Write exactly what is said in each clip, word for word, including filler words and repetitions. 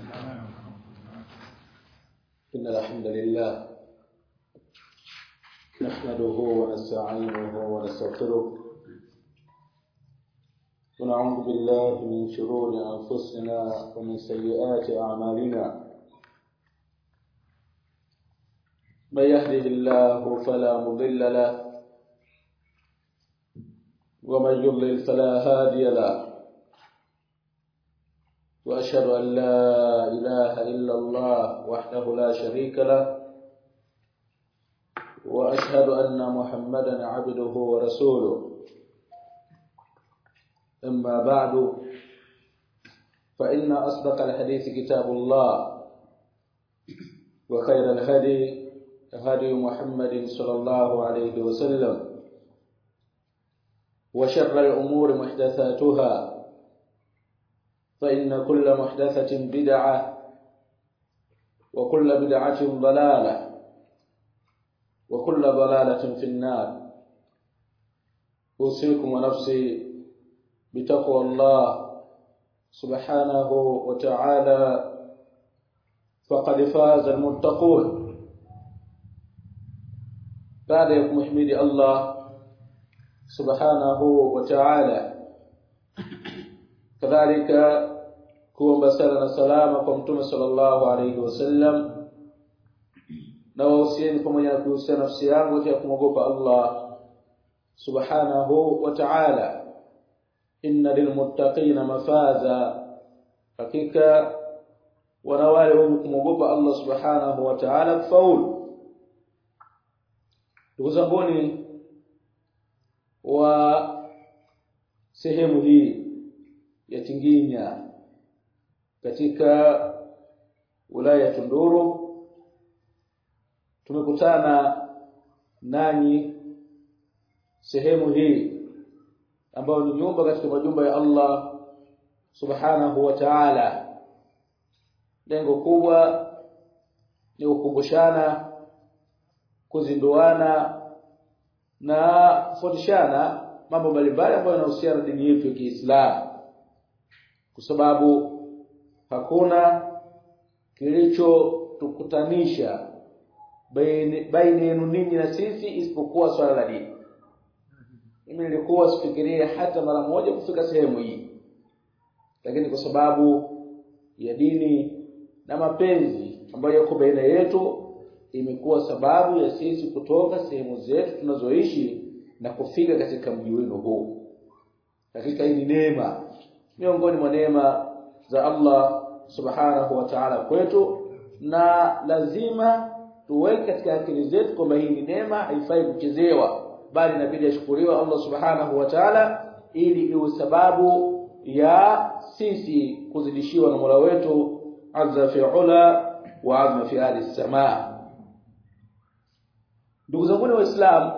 إن الحمد لله نحمده ونستعينه ونستغفره ونعوذ بالله من شرور أنفسنا ومن سيئات أعمالنا من يهده الله فلا مضل له ومن يضلل فلا هادي له وأشهد أن لا إله إلا الله وحده لا شريك له وأشهد أن محمدا عبده ورسوله أما بعد فإن أصدق الحديث كتاب الله وخير الهدي هدي محمد صلى الله عليه وسلم وشر الأمور محدثاتها فإن كل محدثة بدعة وكل بدعة ضلالة وكل ضلالة في النار أوصيكم ونفسي بتقوى الله سبحانه وتعالى فقد فاز المتقون. بعد محمد الله سبحانه وتعالى kadhalika kuomba sala na salama kwa mtume sallallahu alayhi wasallam, na wausieni pamoja na kuhusia nafsi yangu ya kumogopa Allah subhanahu wa ta'ala. Inna lilmuttaqina mafaza, hakika wana wale wenye kumogopa Allah subhanahu wa ta'ala kufaulu. Ndugu zanguni wa sehemu hii ya Tinginya katika wilaya ya Tunduru, tumekutana nanyi sehemu hii ambayo ni nyumba katika majumba ya Allah subhanahu wa ta'ala. Lengo kubwa ni kukumbushana, kuzinduana na kufundishana mambo mbalimbali ambayo yanahusiana na dini yetu ya Kiislamu, kwa sababu hakuna kilichotukutanisha baina yenu ninyi na sisi isipokuwa swala la dini. Mimi nilikuwa sifikiria hata mara moja kufika sehemu hii, lakini kwa sababu ya dini na mapenzi ambayo yako baina yetu, imekuwa sababu ya sisi kutoka sehemu zetu tunazoishi na kufika katika mji wenu huu. Hakika hii ni neema miongoni mwa neema za Allah subhanahu wa ta'ala kwetu, na lazima tuweke katika akili zetu kwamba hii ni neema, haifai kuchezewa, bali inabidi ashukuriwe Allah subhanahu wa ta'ala, ili iwe sababu ya sisi kuzidishiwa na Mola wetu azza fi ula wa azma fi ahli samaa. Ndugu zangu wa Islam,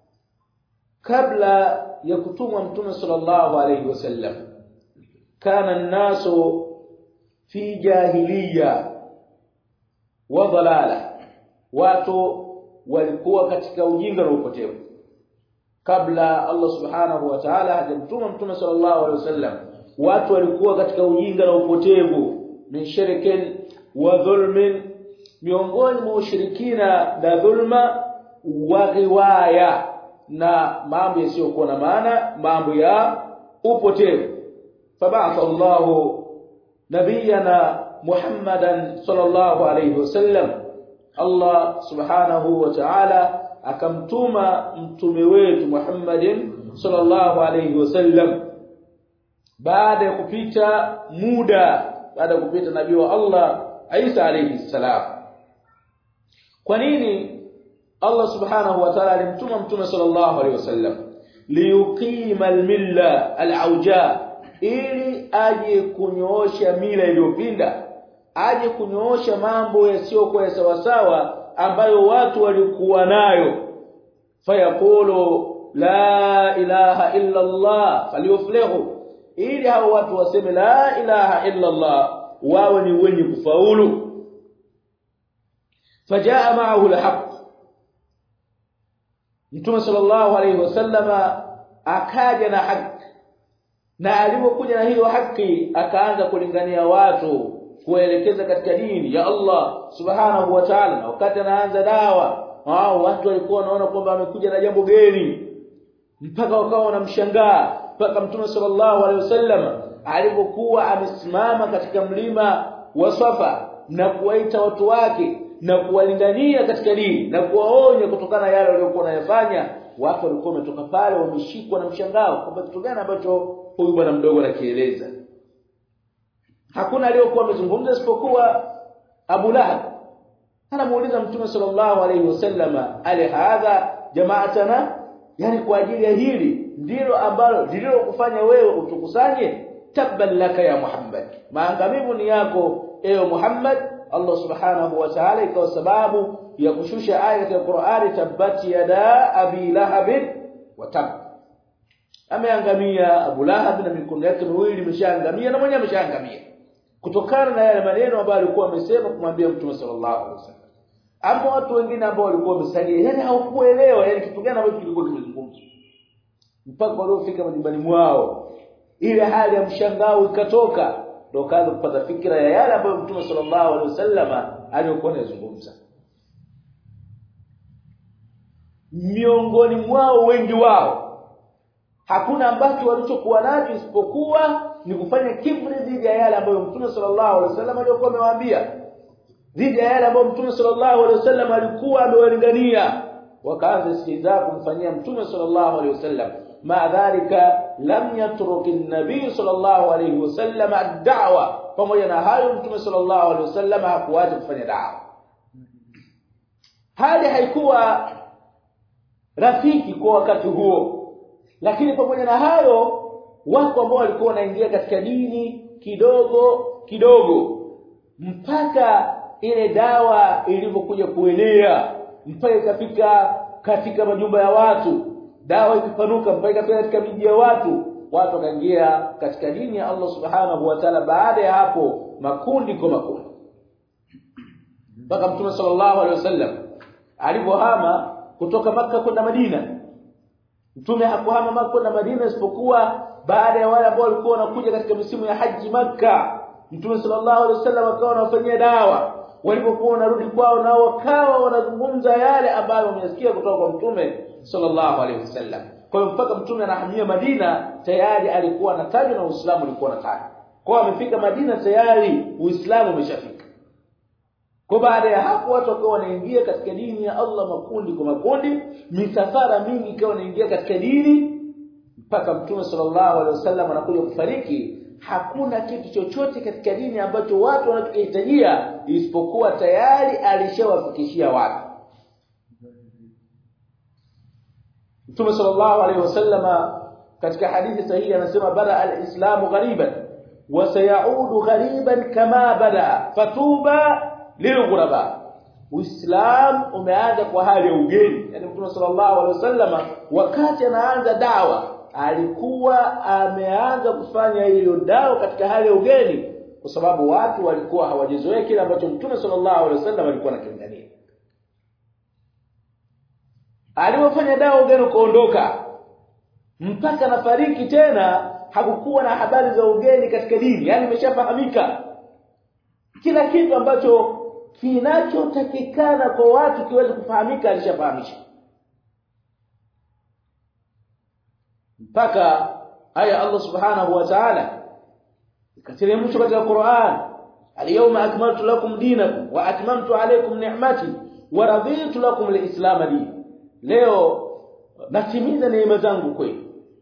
kabla ya kutumwa mtume sallallahu alayhi wasallam, kana an-nasu fi jahiliya wa dhalala, watu walikuwa katika ujinga na upotevu. Kabla Allah subhanahu wa ta'ala hajamtuma mtume sallallahu alayhi wasallam, watu walikuwa katika ujinga na upotevu, min shirkin wa dhulmin, miongoni mwa ushirikina na dhulma wa riwaya, na mambo yasiyokuwa na maana, mambo ya upotevu. فبعث الله نبينا محمدا صلى الله عليه وسلم, Allah subhanahu wa ta'ala akamtuma mtume wetu Muhammadin sallallahu alayhi wasallam baada ya kupita muda, baada ya kupita nabii wa Allah Isa alayhi salam. Kwa nini Allah subhanahu wa ta'ala alimtuma mtume sallallahu alayhi wasallam? Liyuqima al-milla al-auja, ili aje kunyoosha mila iliyopinda, aje kunyoosha mambo yasiyokuwa ya sawa sawa ambayo watu walikuwa nayo. Fayaqulu la ilaha illa Allah falyuflihu, ili hao watu waseme la ilaha illa Allah, wawe ni wenye kufaulu. Fajaa ma'ahu al-haq, Mtume sallallahu alayhi wasallama akaja na haki, na alipokuja na hiyo haki akaanza kulingania watu kuelekeza katika dini ya Allah subhanahu wa ta'ala, na wakati anaanza dawa hao watu walikuwa wanaona kwamba amekuja na jambo geni, mpaka wakawa wanamshangaa, mpaka Mtume sallallahu alaihi wasallam alipokuwa amesimama katika mlima wa Safa na kuwaita watu wake na kuwalingania katika dini na kuwaonya kutokana na yale waliokuwa wanayafanya, watu walikuwa wametoka pale wameshikwa na mshangao kwamba kitu gani ambacho huyu bwana mdogo anakieleza. Hakuna aliyokuwa amezungumza isipokuwa Abu Lahab. Anamuuliza Mtume sallallahu alaihi wasallam, ali hadha jamaatana, yani kwa ajili ya hili ndilo ambalo ndilo kufanya wewe utukusanye? Tabban laka ya Muhammad, maangamivu ni yako ewe Muhammad. Allah subhanahu wa ta'ala ikawa sababu ya kushusha aya ya Qur'ani, tabbat yada abi lahab wa tab, ameangamia Abu Lahab na mikono yake miwili imeshaangamia na mwenyewe ameshaangamia, kutokana na yale maneno ambayo alikuwa amesema kumwambia Mtume sallallahu alaihi wasallam. Hapo watu wengine ambao walikuwa wamesalia, yani hawakuelewa yani kitu gani ambacho kilikuwa kimezungumzwa, mpaka waliofika majumbani mwao ile hali ya mshangao ikatoka, ndio kaanza kupata fikra ya yale ambayo Mtume sallallahu alaihi wasallam aliyokuwa anazungumza. Miongoni mwao wengi wao hakuna ambacho walichokuwa nacho isipokuwa ni kufanya kibri dhidi ya yale ambayo Mtume sallallahu alaihi wasallam alikuwa amewaambia, dhidi ya yale ambayo Mtume sallallahu alaihi wasallam alikuwa amewalingania. Wakaanza istihza kumfanyia Mtume sallallahu alaihi wasallam. Ma dhalika lam yatruk an-nabiy sallallahu alaihi wasallam ad-da'wa, pamoja na hayo Mtume sallallahu alaihi wasallam hakuacha kufanya da'wa. Hali haikuwa rafiki kwa wakati huo, lakini pamoja na hayo wako ambao walikuwa wanaingia katika dini kidogo kidogo, mpaka ile dawa ilivyokuja kuenea, mpaka ikafika katika majumba ya watu, dawa ikipanuka mpaka ikafika katika miji ya watu, watu wakaingia katika dini ya Allah subhanahu wa ta'ala. Baada ya hapo makundi kwa makundi, mpaka Mtume sallallahu alaihi wasallam alipohama kutoka Makka kwenda Madina. Mtume hakuhama Makka kwenda Madina isipokuwa baada ya wale ambao walikuwa wanakuja katika misimu ya haji Makka. Mtume sallallahu alaihi wasallam akawa anafanyia dawa, walipokuwa wanarudi kwao nao wakawa wanazungumza yale ambayo wamesikia kutoka kwa Mtume sallallahu alaihi wasallam. Kwa hiyo mpaka Mtume anahamia Madina tayari alikuwa anatajwa na Uislamu ulikuwa unatajwa. Kwa hiyo amefika Madina tayari Uislamu umeshafika. Kwa baada ya hapo watu wakawa wanaingia katika dini ya Allah makundi kwa makundi, misafara mingi ikawa inaingia katika dini, mpaka Mtume sallallahu alaihi wasallam anakuja kufariki. Hakuna kitu chochote katika dini ambacho watu wanachohitajia isipokuwa tayari alishawafikishia watu. Mtume sallallahu alaihi wasallam katika hadithi sahihi anasema, bada al-islamu ghariban wa sayaudu ghariban kama bada fatuba lilghuraba. Uislamu umeanza kwa hali ya ugeni. Yani Mtume sallallahu alaihi wasallam wakati anaanza dawa alikuwa ameanza kufanya hiyo dawa katika hali ya ugeni, kwa sababu watu walikuwa hawajizoea kile ambacho Mtume sallallahu alaihi wasallam alikuwa anakilingania. Alipofanya dawa ugeni kuondoka mpaka nafariki tena, hakukuwa na habari za ugeni katika dini, yani imeshafahamika kila kitu ambacho kinachotakikana kwa watu kiweze kufahamika alishafahamisha. Mpaka aya Allah subhanahu wa ta'ala ikateremshwa katika Qur'an, al-yawma akmaltu lakum dinakum wa atmamtu alaykum ni'mati wa raditu lakum al-islam dinan. Leo natimiza neema zangu kwenu.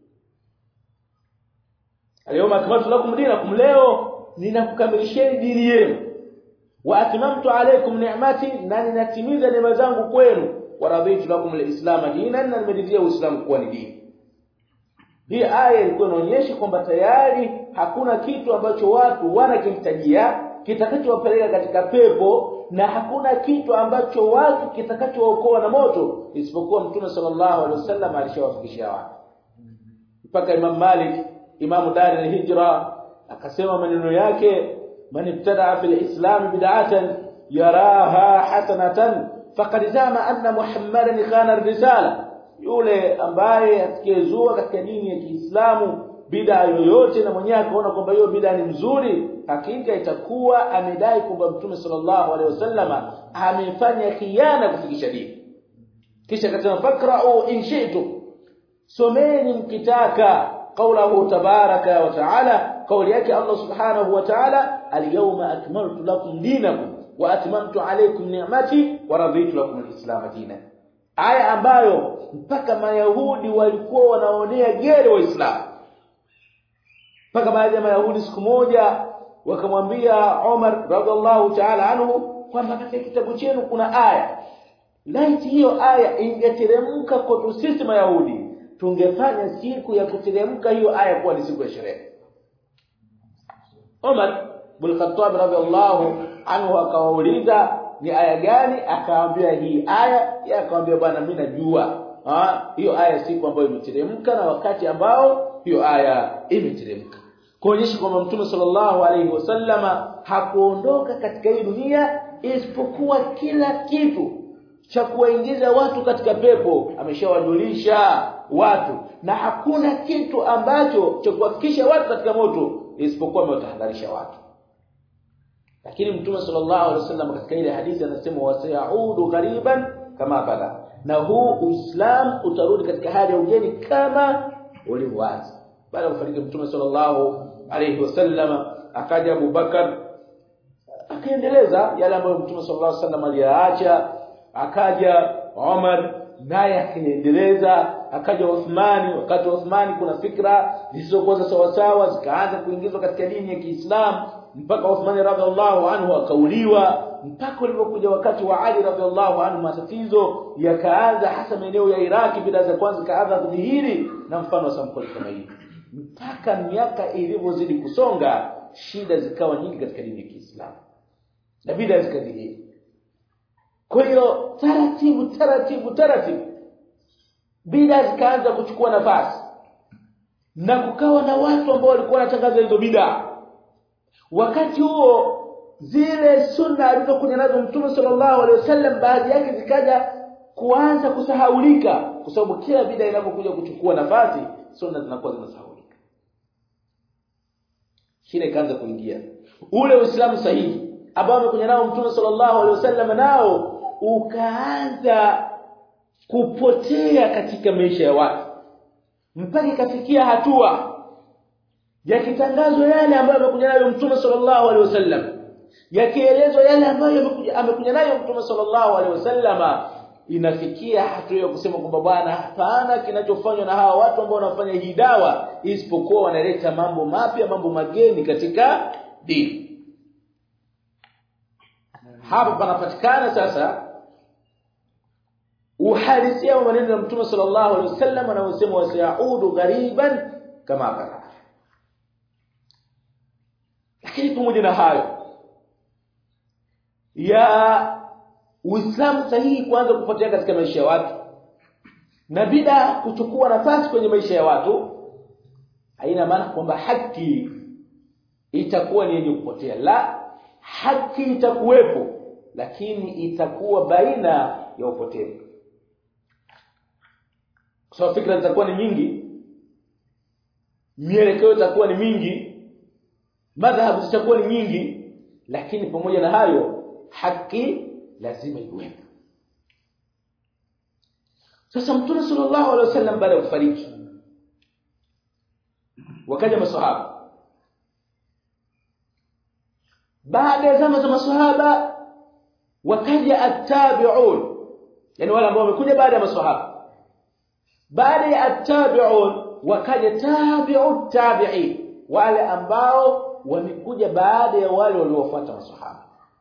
Al-yawma akmaltu lakum dinakum, leo ninakukamilisheni dini yenu. Wa atmamtu alaykum ni'mati, na ninatimiza neema zangu kwenu. Wa raditu lakum al-islam dinan, na nimeridhia Uislamu kuwa ni dini. Hii aya ilikuwa inaonyesha kwamba tayari hakuna kitu ambacho watu wanakihitajia kitakachowapeleka katika pepo, na hakuna kitu ambacho watu kitakachookoa na moto isipokuwa Mtume sallallahu alaihi wasallam alishawafikishia watu. Mpaka Imam Malik, Imam Dar al-Hijra, akasema maneno yake, man ibtada'a fil islam bid'atan yaraha hasanatan faqad zama anna Muhammadan khana ar-risala. Yule ambaye atakayezua katika dini ya Kiislamu bid'a yoyote na mwenyewe akaona kwamba hiyo bid'a ni mzuri, hakika itakuwa amedai kwamba Mtume sallallahu alaihi wasallam amefanya khiana kufikisha dini. Kisha akasema fakra'u in shi'tum, someni mkitaka. Qawluhu tabaraka wa ta'ala, kauli yake Allah subhanahu wa ta'ala, al-yawma akmaltu lakum dinakum wa atmamtu alaykum ni'mati wa raditu lakum al-islam dinan. Aya ambayo mpaka Mayahudi walikuwa wanaonea gere Waislamu. Mpaka baadhi ya Mayahudi siku moja wakamwambia Umar radhiallahu ta'ala anhu kwamba katika kitabu chenu kuna aya. Laiti hiyo aya ingeteremka kwetu sisi Mayahudi, tungefanya siku ya kuteremka hiyo aya kuwa ni siku ya sherehe. Umar bin Khattab radhiallahu anhu akawauliza ni aya gani, akaambia hii aya. Yeye akamwambia bwana mimi najua ah hiyo aya siku ambayo imeteremka na wakati ambao hiyo aya imeteremka, kuonyesha kwamba Mtume sallallahu alaihi wasallama hakuondoka katika hii dunia isipokuwa kila kitu cha kuwaingiza watu katika pepo ameshawajulisha watu, na hakuna kitu ambacho cha kuhakikisha watu katika moto isipokuwa ametahadharisha watu. Lakini Mtume sallallahu alaihi wasallam katika ile hadithi anasema wasayaudu ghariban kama bada, na huu Uislamu utarudi katika hali ya ugeni kama ulivyoanza. Baada ya kufariki Mtume sallallahu alaihi wasallam, akaja Abu Bakar akaendeleza yale ambayo Mtume sallallahu alaihi wasallam aliyaacha, akaja Umar naye akaendeleza, akaja Uthmani. Wakati Uthmani kuna fikra zisizokuwa sawa sawa zikaanza kuingizwa katika dini ya Kiislamu, mpaka Uthmani radhiallahu anhu akauliwa, mpaka ulipokuja wakati wa Ali radhiallahu anhu matatizo yakaanza hasa maeneo ya Iraki, bila za kwanza kaanza kudhihiri na mfano sampuli kama hii. Mpaka miaka ilivyozidi kusonga, shida zikawa nyingi katika dini ya Kiislamu na bid'a zikadhihiri. Kwa hiyo taratibu taratibu taratibu bid'a zikaanza kuchukua nafasi, na kukawa na watu ambao walikuwa wanatangaza hizo bid'a. Wakati huo zile sunna alizokuja nazo Mtume sallallahu alaihi wasallam baadhi yake zikaja kuanza kusahaulika, kwa sababu kila bid'a inapokuja kuchukua nafasi sunna zinakuwa zinasahaulika. Shida ikaanza kuingia. Ule Uislamu sahihi ambao amekuja nao Mtume sallallahu alaihi wasallam nao ukaanza kupotea katika maisha ya watu, mpaka ikafikia hatua yakitangazwa yale ambayo amekuja nayo Mtume sallallahu alaihi wasallam, yakielezwa yale ambayo amekuja nayo Mtume sallallahu alaihi wasallam, inafikia hatua ya kusema kwamba bwana, hapana kinachofanywa na hawa watu ambao wanafanya hii dawa isipokuwa wanaleta mambo mapya, mambo mageni katika dini. Hapa panapatikana sasa uhalisia wa maneno ya Mtume sallallahu alaihi wasallam anayosema wasayaudu ghariban kama bada. Lakini pamoja na hayo ya Uislamu sahihi kuanza kupotea katika maisha ya watu na bid'a kuchukua nafasi kwenye maisha ya watu, haina maana kwamba haki itakuwa ni yenye kupotea. La, haki itakuwepo, lakini itakuwa baina ya upotevu. Kwa sababu fikra zitakuwa ni nyingi, mielekeo itakuwa ni mingi, madhhabu zitakuwa ni nyingi, lakini pamoja na hayo haki lazima iwepo. Sasa Mtume sallallahu alaihi wasallam baada ya kufariki, wakaja maswahaba. Baada ya zama za maswahaba wakaja at-tabi'un, yani wale ambao wamekuja baada ya maswahaba. Baada ya at-tabi'un wakaja tabi'ut tabi'in, wale ambao wamekuja baada ya wale waliofuata maswahaba.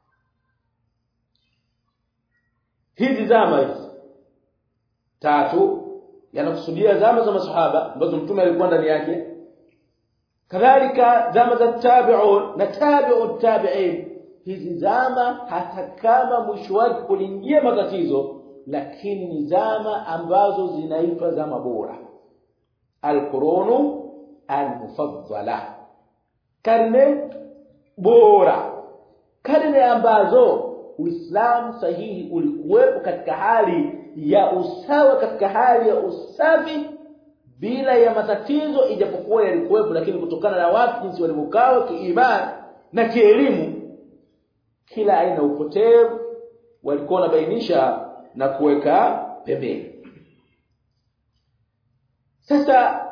Hizi zama hizi tatu yanakusudia zama za maswahaba ambazo Mtume alikuwa ndani yake, kadhalika zama za tabi'un na tabi'ut tabi'in. Hizi zama hata kama mwisho wake kuliingia matatizo, lakini ni zama ambazo zinaitwa zama bora, al-qurunu al-mufaddala, karne bora, karne ambazo Uislamu sahihi ulikuwepo katika hali ya usawa, katika hali ya usafi, bila ya matatizo, ijapokuwa yalikuwepo, lakini kutokana na watu jinsi walivyokaa kiimani na kielimu kila aina upotevu walikuwa wanabainisha na kuweka pembeni. Sasa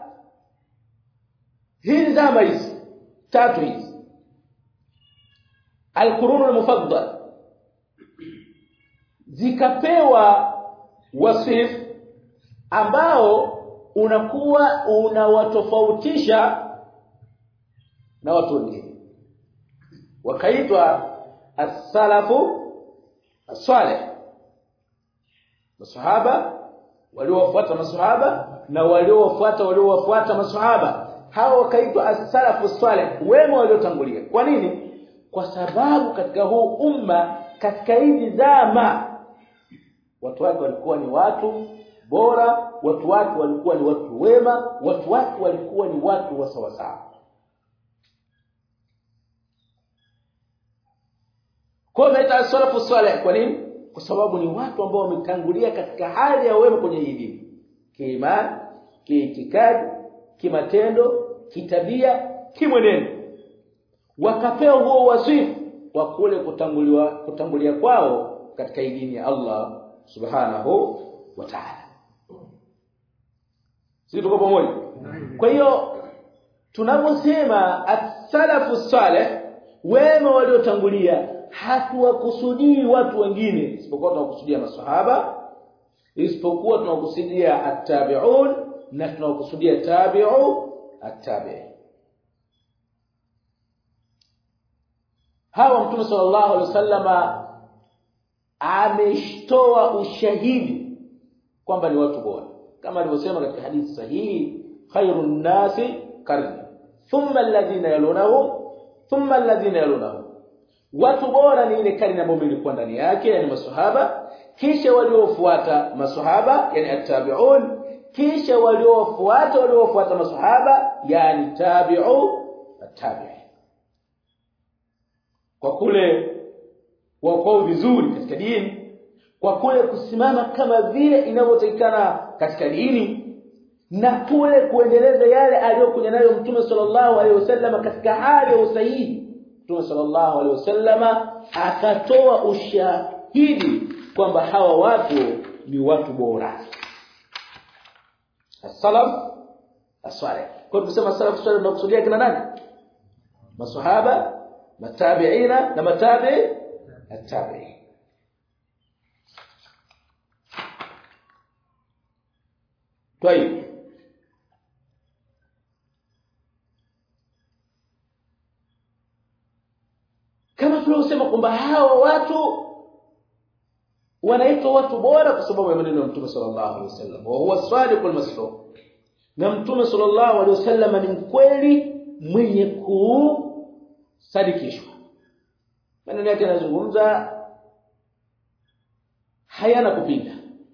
hizi zama hizi tatu hizi al-qurun al-mufaddal zikapewa wasif ambao unakuwa unawatofautisha na watu wengine, wakaitwa as-salafu as-salih, masahaba waliowafuata masahaba na waliowafuata waliowafuata masahaba, hao wakaitwa as-salafu as-salih, wema waliotangulia. Kwa nini? Kwa sababu katika huu umma, katika hizi zama, watu wake walikuwa ni watu bora, watu wake walikuwa ni watu wema, watu wake walikuwa ni watu wa sawa sawa. Kwa nini as-salafu as-salih? Kwa nini? Kwa sababu ni watu ambao wametangulia katika hali ya wema kwenye hii dini, kiimani, kiitikadi, kimatendo, kitabia, kimwenendo. Wakapewa huo wasifu wa kule kutanguliwa kutangulia kwao katika hii dini ya Allah subhanahu wa ta'ala. Sisi tuko pamoja. Kwa hiyo tunaposema as-salafu salih, wema waliotangulia, hatuwakusudii watu wengine isipokuwa tunakusudia maswahaba, isipokuwa tunakusudia at-tabi'un, na tunakusudia tabi'u at-tabi'in. Hawa Mtume sallallahu alaihi wasallama ameshtoa ushahidi kwamba ni watu bora, kama alivyosema katika hadithi sahihi, khairun nasi qarni thumma alladhina yalunahum thumma alladhina yalunahum. Watu bora ni ile karne ambayo ilikuwa ndani yake, yani maswahaba, kisha waliofuata maswahaba, yani at-tabi'un, kisha waliofuata waliofuata maswahaba, yani tabi'u at-tabi'in. Kwa kule wako vizuri katika dini, kwa kule kusimama kama vile inavyotakikana katika dini, na kule kuendeleza yale aliyokuja nayo Mtume sallallahu alaihi wasallam katika hali ya usahihi. Mtume sallallahu alaihi wasallam akatoa ushahidi kwamba hawa watu ni watu bora. As-salaf as-salih. Kwa kusema salaf as-salih tunakusudia kina nani? Maswahaba, matabi'ina na matabi' at-tabi'in. Tayeb, kama tulivyosema kwamba hawa watu wanaitwa watu bora kwa sababu ya maneno ya Mtume sallallahu alaihi wasallam, wa huwa as-sadiqul masduq, na Mtume sallallahu alaihi wasallam ni mkweli mwenye kusadikishwa. Maneno yake yanazungumza hayana kupinga,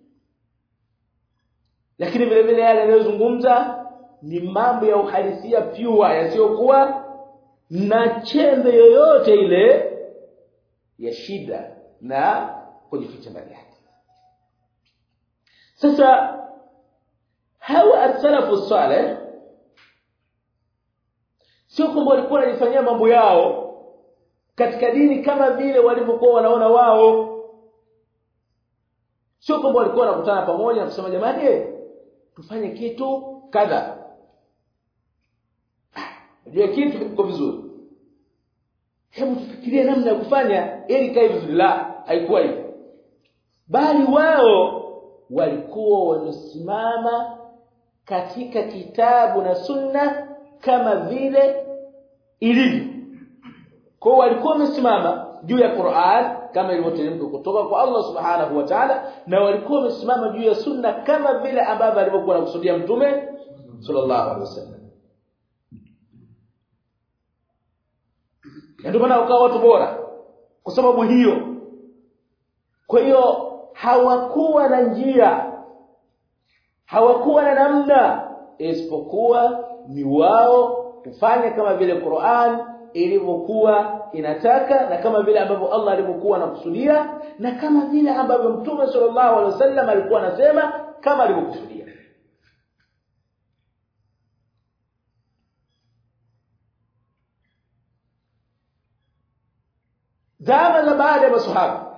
lakini vile vile yale yanayozungumza ni mambo ya uhalisia pure, yasiyokuwa na chembe yoyote ile ya shida na kujificha ndani yake. Sasa hawa as-salafu salih sio kwamba walikuwa wanafanyia mambo yao katika dini kama vile walivyokuwa wanaona wao. Sio kwamba walikuwa wanakutana pamoja na kusema jamani tufanye kitu kadha, ndio kitu kiko vizuri, hebu tufikirie namna ya kufanya ili kae vizuri. La, haikuwa hivyo, bali wao walikuwa wamesimama katika kitabu na sunna kama vile ilivyo. Kwa walikuwa wamesimama juu ya Qur'an kama ilivyoteremka kutoka kwa Allah subhanahu wa ta'ala, na walikuwa wamesimama juu ya sunna kama vile ambavyo alivyokuwa anakusudia Mtume sallallahu alaihi wasallam. Ndio maana wakawa watu bora kwa sababu hiyo. Kwa hiyo hawakuwa na njia, hawakuwa na namna isipokuwa ni wao kufanya kama vile Qur'an ilivyokuwa inataka, na kama vile ambavyo Allah alivyokuwa anakusudia, na kama vile ambavyo Mtume sallallahu alaihi wasallam alikuwa anasema kama alivyokusudia. baada ya maswahaba.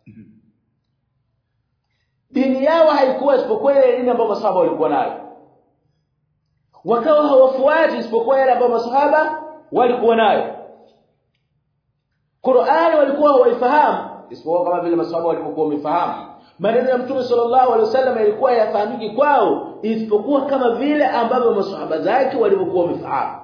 Dini yao haikuwa isipokuwa ile dini ambayo maswahaba walikuwa nayo. Wakawa hawafuati isipokuwa yale ambayo maswahaba walikuwa nayo. Qur'ani walikuwa hawaifahamu isipokuwa kama vile maswahaba walikuwa wamefahamu. Maneno ya Mtume sallallahu alaihi wasallam yalikuwa yafahamiki kwao isipokuwa kama vile ambavyo maswahaba zake walikuwa wamefahamu.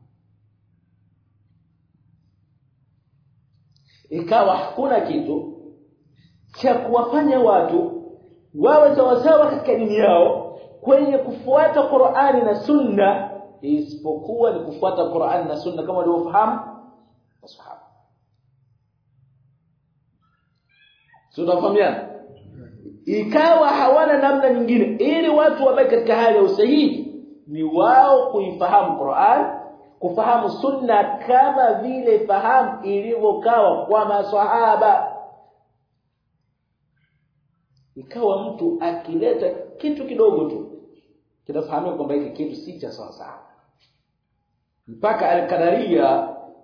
Ikawa hakuna kitu cha kuwafanya watu wawe sawasawa katika dini yao kwenye kufuata Qur'ani na Sunna isipokuwa ni kufuata Qur'ani na Sunna kama walivyofahamu maswahaba. Tunafahamiana? Ikawa hawana namna nyingine ili watu wabaki katika hali ya usahihi ni wao kuifahamu Qur'an, kufahamu Sunna kama vile fahamu ilivyokawa kwa maswahaba. Ikawa mtu akileta kitu kidogo tu kinafahamika kwamba hiki kitu si cha sawa sawa. Mpaka al-Qadariya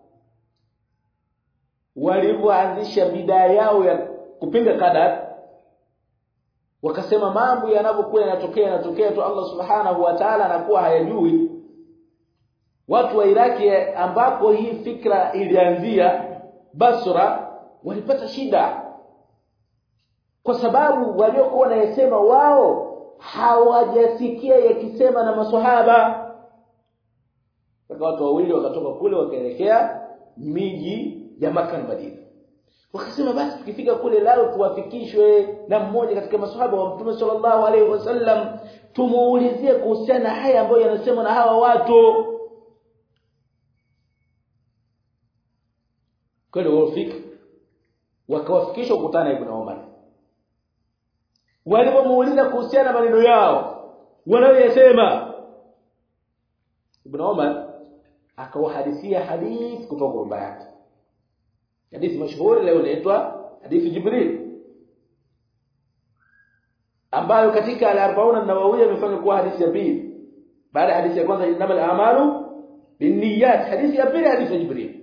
walipoanzisha bidaya yao ya kupinga qadar, wakasema mambo yanapokuwa yanatokea yanatokea tu Allah Subhanahu wa Ta'ala anakuwa hayajui. Watu wa Iraki ambapo hii fikra ilianzia Basra walipata shida kwa sababu waliokuwa wanayesema wao hawajasikia yakisema na maswahaba. Sasa watu wawili wakatoka kule wakaelekea miji ya Makkah na Madina. Wakasema basi tukifika kule lao tuwafikishwe na mmoja katika maswahaba wa Mtume sallallahu alaihi wasallam tumuulizie kuhusiana na haya ambayo yanasema na hawa watu. Kwa hiyo wafika wakawafikishwa kukutana Ibn Umar. Walipomuuliza kuhusiana na maneno yao wanayosema, Ibn Umar akawahadithia hadithi kutoka kwa baba yake. Hadithi mashuhuri leo inaitwa hadithi Jibril, ambayo katika al-Arba'un an-Nawawiyya imefanywa kuwa hadithi ya pili. Baada ya hadithi ya kwanza innamal a'malu binniyat, hadithi ya pili hadithi ya Jibril.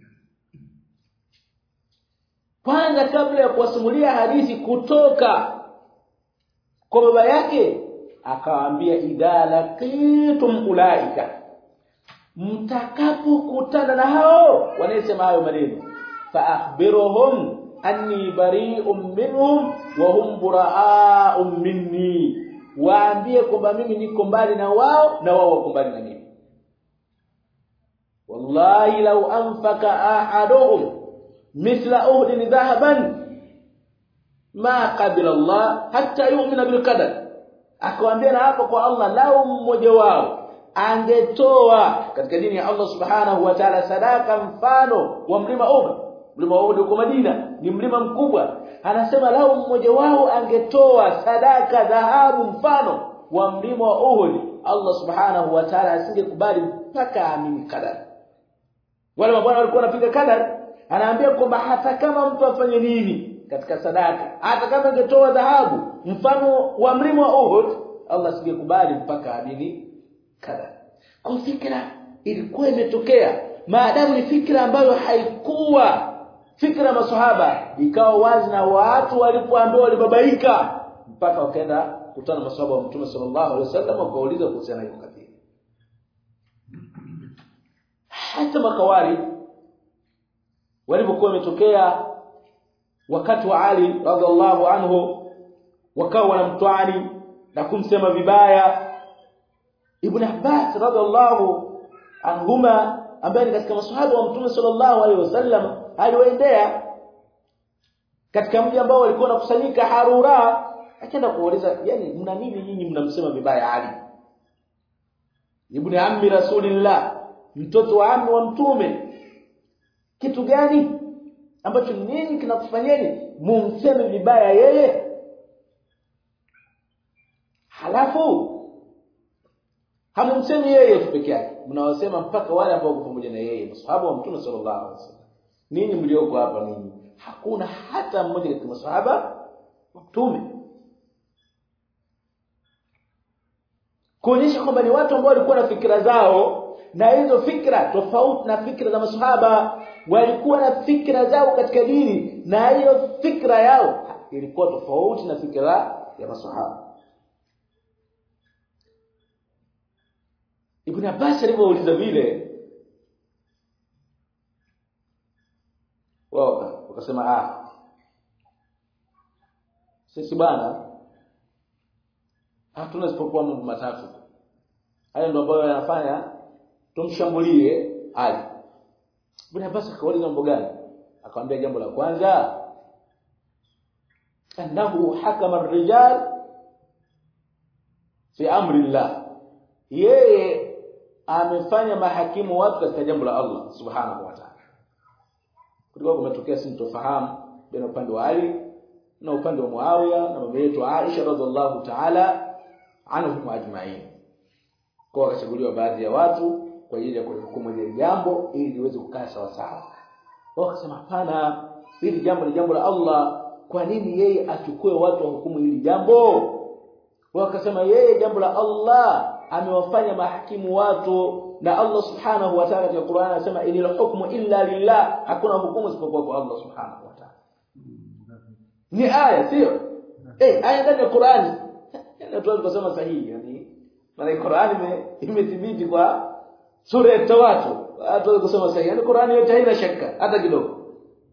Kwanza kabla ya kuwasimulia hadithi kutoka kwa baba yake akawaambia idha laqitum ulaika, mtakapokutana na hao wanasema hayo maneno, fa akhbiruhum anni bari'un minhum wa hum bura'a'un minni, waambie kwamba mimi niko mbali na wao na wao wako mbali na mimi. Wallahi law anfaka ahaduhum mithla uhdin dhahaban ma qabila Allah hatta yu'mina bil qadar. Akawaambia na hapo kwa Allah, lao mmoja wao angetoa katika dini ya Allah Subhanahu wa Ta'ala sadaka mfano wa mlima Uhud. Mlima Uhud uko Madina, ni mlima mkubwa. Anasema lao mmoja wao angetoa sadaka dhahabu mfano wa mlima wa Uhud, Allah Subhanahu wa Ta'ala asingekubali mpaka aamini qadar. Wale mabwana walikuwa wanapiga qadar, anaambia kwamba hata kama mtu afanye nini katika sadaka, hata kama angetoa dhahabu mfano wa mlima wa Uhud, Allah asingekubali mpaka aamini qadar. Kwa fikra ilikuwa imetokea, maadamu ni fikra ambayo haikuwa fikra maswahaba, ikawa wazi na watu walipoambiwa walibabaika mpaka wakaenda kutana maswahaba wa Mtume sallallahu alaihi wasallam wakauliza kuhusiana na hiyo kadhia. Hata makawari walipokuwa wametokea wakati wa Ali radhiallahu anhu, wakawa wanamtwani na kumsema vibaya. Ibn Abbas radhiallahu anhuma ambaye ni katika maswahaba wa Mtume sallallahu alaihi wasallam aliwaendea katika mji ambao walikuwa wanakusanyika Harura, akaenda kuuliza, yani mna nini nyinyi mnamsema vibaya Ali ibn ammi Rasulillah, mtoto wa ammi wa Mtume? Kitu gani ambacho nini kinakufanyeni mumseme vibaya yeye? Halafu hamumsemi yeye peke yake, mnawasema mpaka wale ambao wako pamoja na yeye, maswahaba wa Mtume sallallahu alaihi wasallam. Nini mlioko hapa nini? Hakuna hata mmoja katika maswahaba wa Mtume. kuonyesha kwamba ni watu ambao walikuwa na fikra zao, na hizo fikra tofauti na fikra za maswahaba. Walikuwa na fikra zao katika dini, na hiyo fikra yao ilikuwa tofauti na fikra ya maswahaba. Ibn Abbas alipouliza vile, wao wakasema ah, sisi bana hatuna isipokuwa mambo matatu. Hayo ndio ambayo yanafanya tumshambulie Ali. Ibn Abbas akauliza mambo gani? Akamwambia jambo la kwanza, annahu hakama ar-rijal fi amri Allah. Yeye amefanya mahakimu watu katika jambo la Allah subhanahu wa ta'ala. Kulikuwa kumetokea sintofahamu baina upande wa Ali na upande wa Muawiya na mama yetu Aisha radhiallahu ta'ala anhum ajma'in. Kwa wakachaguliwa baadhi ya watu kwa ajili ya kuhukumu ile jambo ili liweze kukaa sawa sawa. Wakasema hapana, hili jambo ni jambo la Allah, kwa nini yeye achukue watu wa hukumu hili jambo? Wakasema yeye jambo la Allah amewafanya mahakimu watu, na Allah subhanahu wa ta'ala katika Qur'an anasema inil hukmu illa lillah, hakuna hukumu isipokuwa kwa Allah subhanahu wa ta'ala. Ni aya sio? Eh, aya ndani ya Qur'an. Ndio tunasema sahihi, yani maana Qur'an imethibiti kwa sura ya Tawatu. Hata kusema sahihi, yani Qur'an yote haina shaka hata kidogo.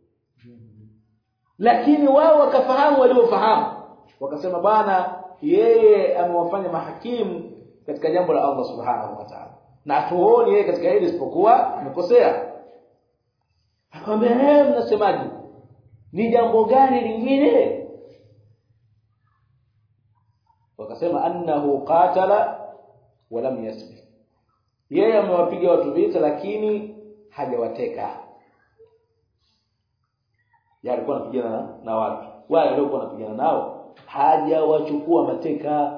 Lakini wao wakafahamu waliofahamu, wakasema bana yeye amewafanya mahakimu katika jambo la Allah subhanahu wa ta'ala, na tuone yeye katika hili isipokuwa amekosea. Akamwambia eh, mnasemaje? Ni jambo gani lingine? Wakasema annahu qatala wa lam yasbi. Yeye amewapiga watu vita lakini hajawateka. Yeye alikuwa anapigana na watu. Wale waliokuwa wanapigana nao hajawachukua mateka.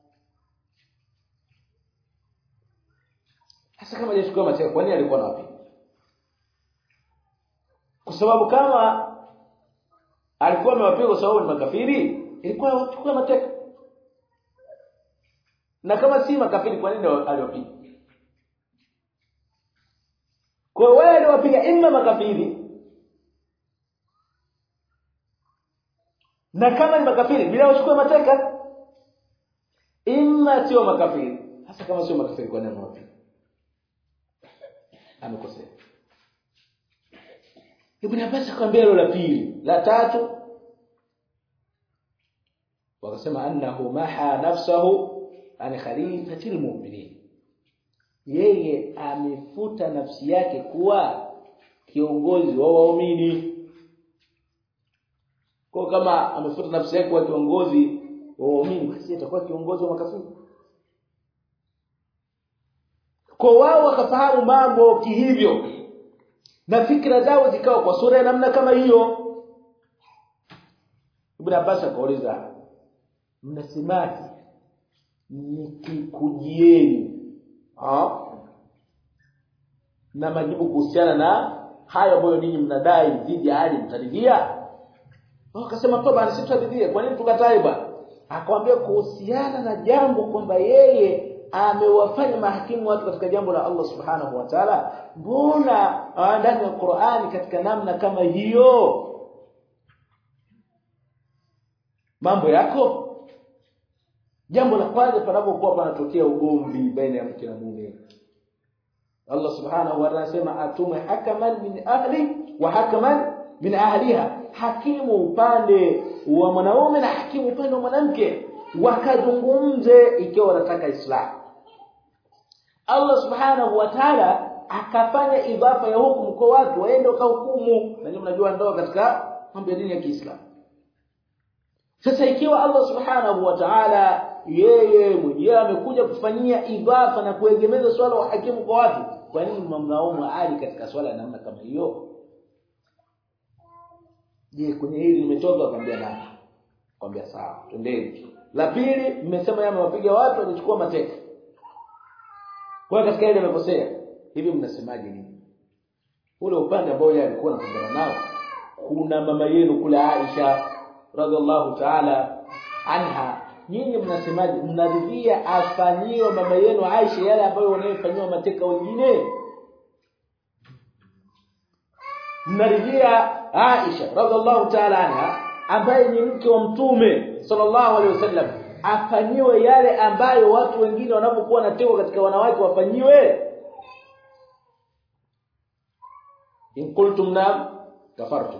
Sasa kama hajachukua mateka, kwa nini alikuwa anawapiga? Kwa sababu kama alikuwa amewapiga kwa sababu ni makafiri, ilikuwa wachukue mateka. Na kama si makafiri, kwa nini aliwapiga? Kwa wale waliowapiga imma makafiri, na kama ni makafiri bila wachukue mateka, imma sio makafiri. Hasa kama sio makafiri, kwa nini anawapiga? Amekosea. Ibn Abbas akamwambia hilo la pili. La tatu, wakasema annahu maha nafsahu an khalifatil mu'minin. Yeye amefuta nafsi yake kuwa kiongozi wa waumini. Kwa kama amefuta nafsi yake kuwa kiongozi wa waumini, basi atakuwa kiongozi wa makafiri. Kwa wao wakafahamu mambo kihivyo, na fikra zao zikawa kwa sura ya namna kama hiyo. Ibn Abbas akauliza, mnasemaje nikikujieni ah na majibu kuhusiana na hayo ambayo ninyi mnadai dhidi ya Ali, mtaridhia? Wakasema toba, sisi tutaridhia. Kwa nini tukatae bwana? Akamwambia kuhusiana na jambo kwamba yeye amewafanya mahakimu watu katika jambo la Allah subhanahu wa ta'ala, mbona ndani ya Qur'ani katika namna kama hiyo mambo yako? Jambo la kwanza, panapokuwa panatokea ugomvi baina ya mke na mume, Allah subhanahu wa ta'ala anasema atume hakaman min ahli wa hakaman min ahliha, hakimu upande wa mwanaume na hakimu upande wa mwanamke, wakazungumze ikiwa wanataka Islam. Allah subhanahu wa ta'ala akafanya idhafa ya hukumu kwa watu waende wakahukumu, na mnajua ndoa katika mambo ya dini ya Kiislamu. Sasa ikiwa Allah subhanahu wa ta'ala yeye mwenyewe amekuja kufanyia idhafa na kuegemeza swala wa hakimu kwa watu, kwa nini mnamlaumu Ali katika swala ya namna kama hiyo? Je, kwenye hili limetoka? Akamwambia nani? Akamwambia sawa, twendeni. La pili, mmesema yeye amewapiga watu, alichukua mateka. Kwa katika ile amekosea. Hivi mnasemaje nini? Ule upande ambao yeye alikuwa anapambana nao, kuna mama yenu kule Aisha radhiallahu ta'ala anha nyinyi mnasemaje? Mnaridhia afanyiwe mama yenu Aisha yale ambayo wanayofanywa mateka wengine? Mnaridhia Aisha radhiallahu ta'ala anha ambaye ni mke wa Mtume sallallahu alaihi wasallam afanyiwe yale ambayo watu wengine wanapokuwa wanatekwa katika wanawake wafanyiwe? In qultum nam kafartum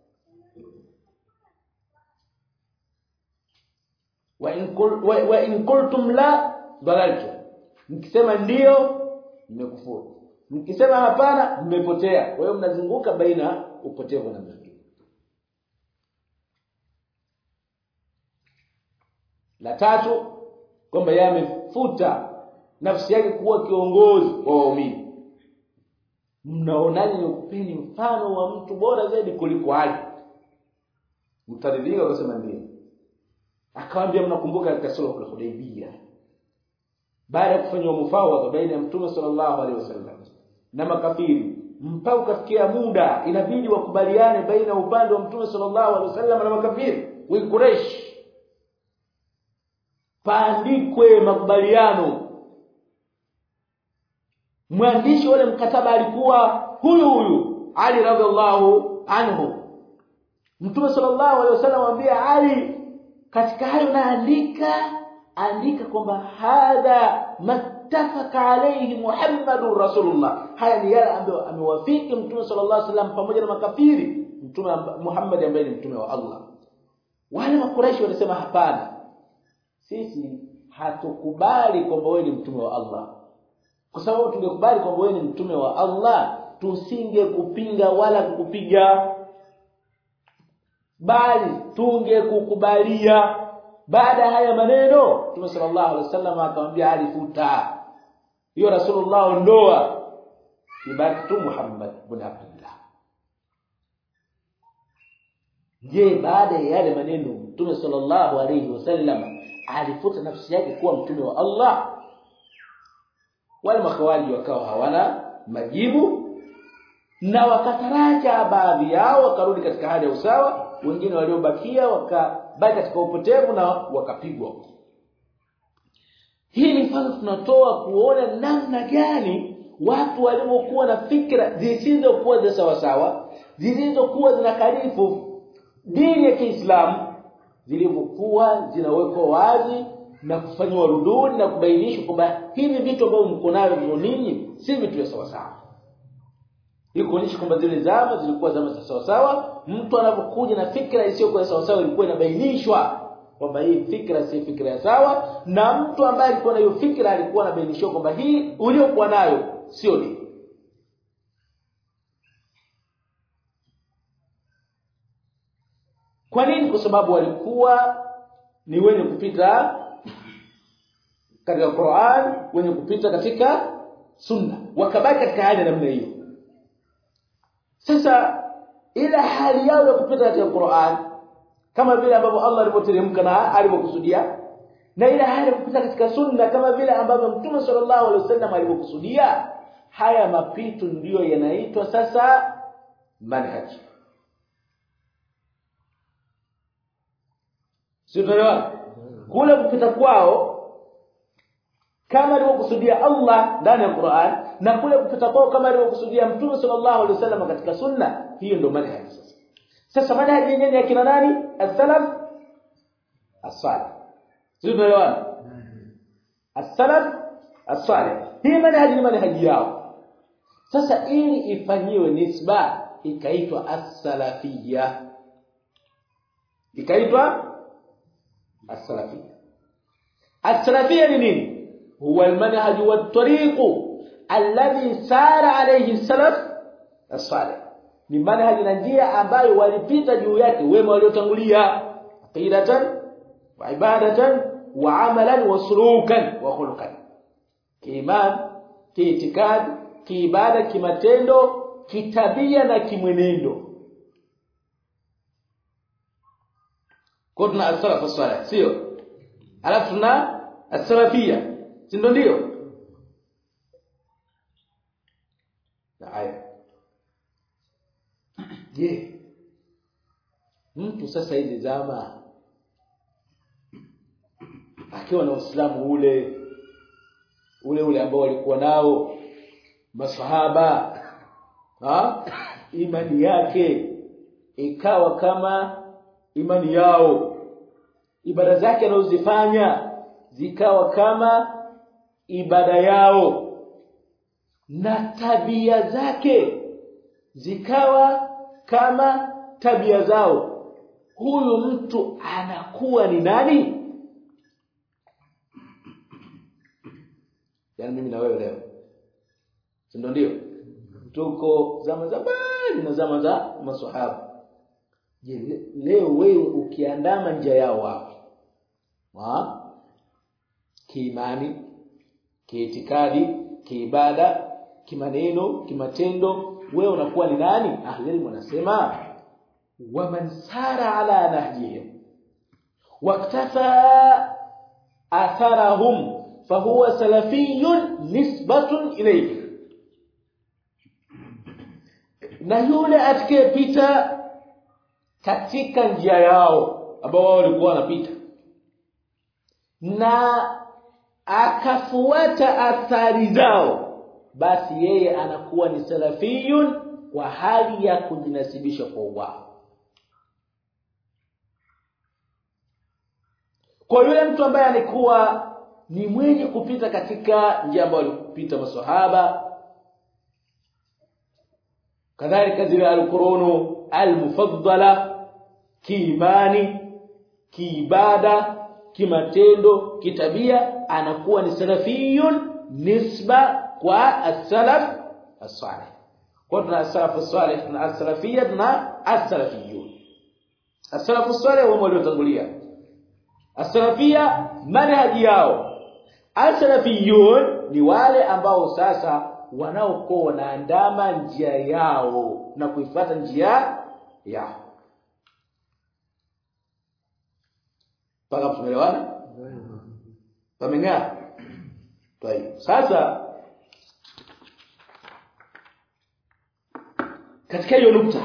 wa in qul wa, wa in qultum la dalaltum. Mkisema ndio mmekufuru, mkisema hapana mmepotea. Kwa hiyo mnazunguka baina upotevu na mzunguko. La tatu, kwamba yeye amefuta nafsi yake kuwa kiongozi wa waumini. Mnaonaje ukupeni mfano wa mtu bora zaidi kuliko Ali? Mtaridhika kusema ndio. Akawaambia, mnakumbuka katika sulhu ya Hudaybiyah, baada ya kufanywa mufawadha baina ya Mtume sallallahu alaihi wasallam na makafiri, mpaka ukafikia muda inabidi wakubaliane baina upande wa Mtume sallallahu alaihi wasallam na makafiri wa Quraysh, paandikwe makubaliano. Mwandishi wale mkataba alikuwa huyu huyu Ali radhiallahu anhu. Mtume sallallahu alaihi wasallam amwambia Ali, katika hayo naandika, andika kwamba hadha mattafaka alayhi Muhammadur Rasulullah. Haya ni yale ambayo amewafiki Mtume sallallahu alaihi wasallam pamoja na makafiri Mtume Muhammad ambaye ni mtume wa Allah. Wale makuraishi wanasema hapana, sisi hatukubali kwamba wewe ni mtume wa Allah. Kwa sababu tungekubali kwamba wewe ni mtume wa Allah, tusinge kupinga wala kukupiga, bali tungekukubalia. Baada haya maneno Mtume sallallahu alaihi wasallam akamwambia Ali, futa hiyo Rasulullah, ondoa, ibaki tu Muhammad ibn Abdullah. Je, baada ya yale maneno Mtume sallallahu alaihi wasallam alifuta nafsi yake kuwa mtume wa Allah? Wale makhawariji wakawa hawana majibu, na wakataraja baadhi yao wakarudi katika hali ya usawa, wengine waliobakia wakabaki katika upotevu na wakapigwa. Hii ni mfano tunatoa kuona namna gani watu waliokuwa na fikra zisizokuwa za sawa sawa, zilizokuwa zinakarifu dini ya Kiislamu, zilivyokuwa zinawekwa wazi na kufanywa rududi na kubainishwa kwamba hivi vitu ambavyo mko navyo ninyi si vitu vya sawa sawa. Hii kuonyesha kwamba zile zama zilikuwa zama za sawa sawa. Mtu anapokuja na fikra isiyokuwa sawa sawa ilikuwa inabainishwa kwamba hii fikra si fikra sawa, na mtu ambaye alikuwa na hiyo fikra alikuwa anabainishwa kwamba hii uliokuwa nayo sio dini. Kwa nini? Kwa sababu walikuwa ni wenye kupita katika Qur'an, wenye kupita katika Sunna, wakabaki katika hali namna hiyo. Sasa ila hali yao ya kupita katika Qur'an kama vile ambavyo Allah alipoteremka na alipokusudia, na ila hali ya kupita katika Sunna kama vile ambavyo Mtume sallallahu alaihi wasallam alipokusudia, haya mapito ndiyo yanaitwa sasa manhaj. Sio tunaelewa? Kule kupita kwao kama alivyokusudia Allah ndani ya Qur'an, na kule kupita kwao kama alivyokusudia Mtume sallallahu alaihi wasallam katika Sunna, hiyo ndio manhaj sasa. Sasa manhaj yenyewe ya kina nani? As-salaf as-salih. Sio tunaelewa? As-salaf as-salih, hii manhaj ni manhaj yao. Sasa ili ifanyiwe nisba ikaitwa as-salafiyya, ikaitwa as-salafiyya. As-salafiyya ni nini? Huwa al-manhaj wa at-tariq alladhi sara alayhi as-salaf as-salih. Ni manhaj na njia ambayo walipita juu yake wema waliotangulia, aqidatan wa ibadatan wa amalan wa sulukan wa khuluqan. Kiiman, kiitikad, kiibada, kimatendo, kitabia na kimwenendo. Kwa tuna as-salaf as-salih, sio? Alafu tuna as-salafiyya, si ndio? Haya. Je, mtu sasa hizi zama akiwa na Uislamu ule ule ule ambao walikuwa nao masahaba, ha? Imani yake ikawa kama imani yao, ibada zake anazozifanya zikawa kama ibada yao, na tabia zake zikawa kama tabia zao. Huyu mtu anakuwa ni nani? Yaani mimi na wewe leo, ndio ndio tuko zama za bali na zama za maswahaba. Je, leo wewe ukiandama njia yao hapo, ha? Kiimani, kiitikadi, kiibada, kimaneno, kimatendo, wewe unakuwa ni nani? Ahlul wanasema waman sara ala nahjihim waktafa atharahum fahuwa salafiyun nisbatun ilayhi. Na yule atakayepita katika njia yao ambao wao walikuwa wanapita na akafuata athari zao, basi yeye anakuwa ni salafiyun kwa hali ya kujinasibisha kwa wao. Kwa yule mtu ambaye alikuwa ni mwenye kupita katika njia ambayo walipita maswahaba, kadhalika zile al-qurunu al-mufaddala, kiimani, kiibada, kimatendo, kitabia, anakuwa ni salafiyun nisba kwa as-salaf as-salih. Kwa tuna as-salaf as-salih na as-salafiyya na as-salafiyun. As-salaf as-salih wao waliotangulia, as-salafiyya manhaji yao, as-salafiyun ni wale ambao sasa wanaokuwa wanaandama njia yao na kuifuata njia yao. Paka tumeelewana? Pameng'aa? Tayeb. Sasa katika hiyo nukta,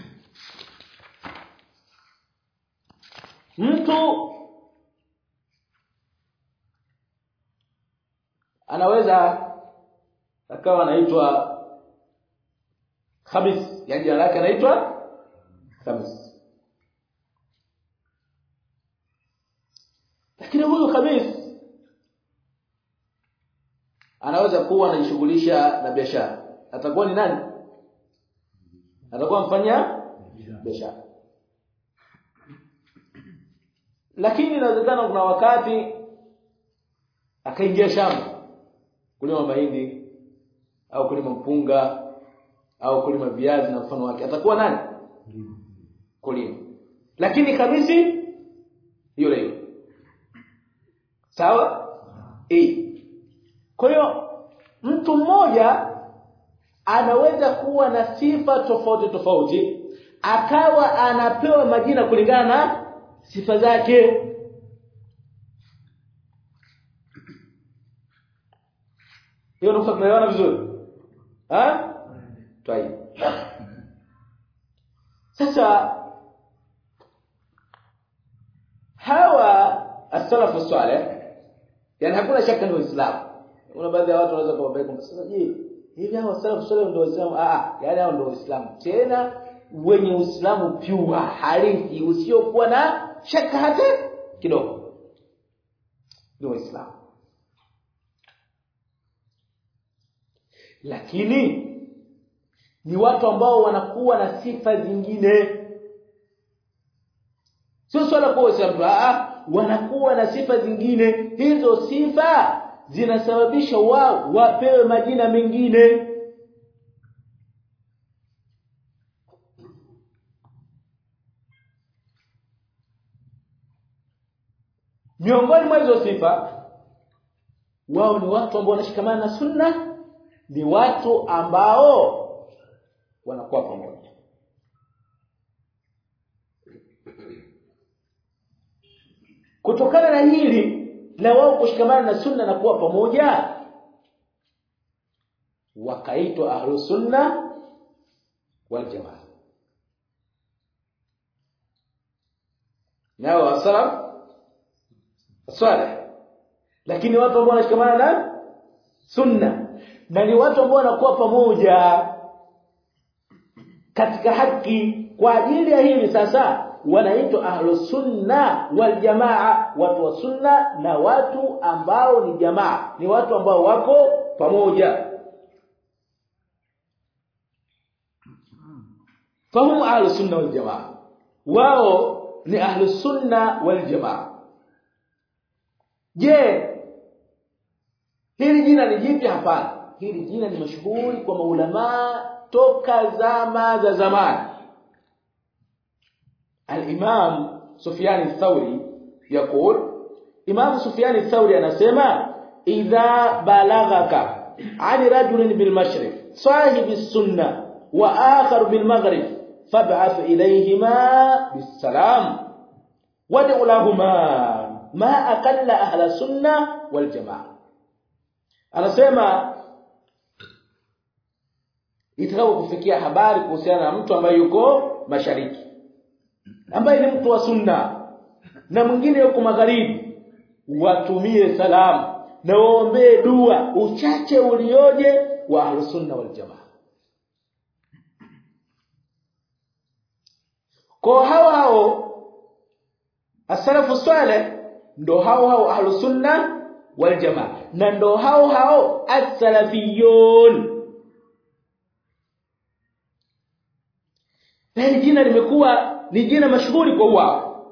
mtu anaweza akawa anaitwa Khamis, yani jina lake anaitwa Khamis, lakini huyu Khamis anaweza kuwa anajishughulisha na biashara. Atakuwa ni nani? Atakuwa mfanya biashara. Lakini inawezekana kuna wakati akaingia shamba kulima mahindi au kulima mpunga au kulima viazi na mfano wake. Atakuwa nani? Kulima. Lakini Khamisi yule yule. Sawa? Eh. Kwa hiyo mtu mmoja anaweza kuwa na sifa tofauti tofauti, akawa anapewa majina kulingana na sifa zake. Hiyo ndio tunaelewana vizuri. Ha? Tayeb. Sasa hawa as-salafu salih, yani hakuna shaka ni Waislamu. Kuna baadhi ya watu wanaweza kuwaambia kwamba sasa je, hivi hao salafu salih ndio Waislamu? Ah ah, yani hao ndio Waislamu. Tena wenye Uislamu pure, halisi, usiokuwa na shaka hata kidogo. Ndio Waislamu. Lakini ni watu ambao wanakuwa na sifa zingine. Sio swala kwa Waislamu, ah, wanakuwa na sifa zingine. Hizo sifa zinasababisha wao wapewe majina mengine. Miongoni mwa hizo sifa, wao ni watu ambao wanashikamana na sunna, ni watu ambao wanakuwa pamoja. Kutokana na hili la wao kushikamana na sunna na kuwa pamoja, wakaitwa ahlus sunna wal jamaa. Nao as-salaf salih lakini watu ambao wanashikamana na sunna na ni watu ambao wanakuwa pamoja katika haki. Kwa ajili ya hili sasa wanaitwa ahlus sunna wal jamaa, watu wa sunna na watu ambao ni jamaa, ni watu ambao wako pamoja. Fahum ahlus sunna wal jamaa, wao ni ahlus sunna wal jamaa. Je, hili jina ni jipi? Hapana, hili jina ni mashuhuri kwa maulama toka zama za zamani. Al-Imam Sufyan al-Thawri يقول, Imam Sufyan al-Thawri anasema, idha balaghaka ani rajulin bil mashriq sahib as-sunnah wa akhar bil maghrib fab'ath ilayhima bis salam wad'u lahumā ma aqalla ahla sunnah wal jamaa. Anasema itakapo kufikia habari kuhusiana na mtu ambaye yuko mashariki, ambaye ni mtu wa sunna, na mwingine yuko magharibi, watumie salamu na waombe dua uchache ulioje wa ahlus sunna wal jamaa. Kwa hao hao as-salafu salih ndo hao hao ahlus sunna wal jamaa, na ndo hao hao as-salafiyun. Hili jina limekuwa ni jina mashuhuri kwa wao.